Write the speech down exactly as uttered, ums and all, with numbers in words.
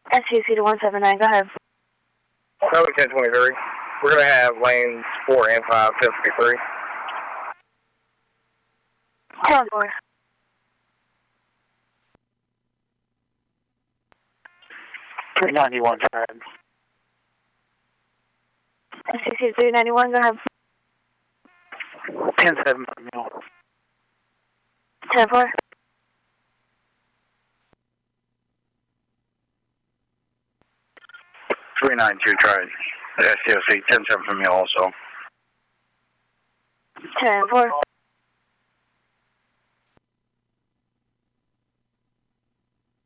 S U C to one seven nine, go ahead. Code ten twenty-three. We're going to have lanes four and five, ten fifty-three. ten four. three ninety-one, Fred. S U C three ninety-one, go ahead. ten seven from you. ten four. three nine two, tried. S C O C, ten seven from you also. ten four.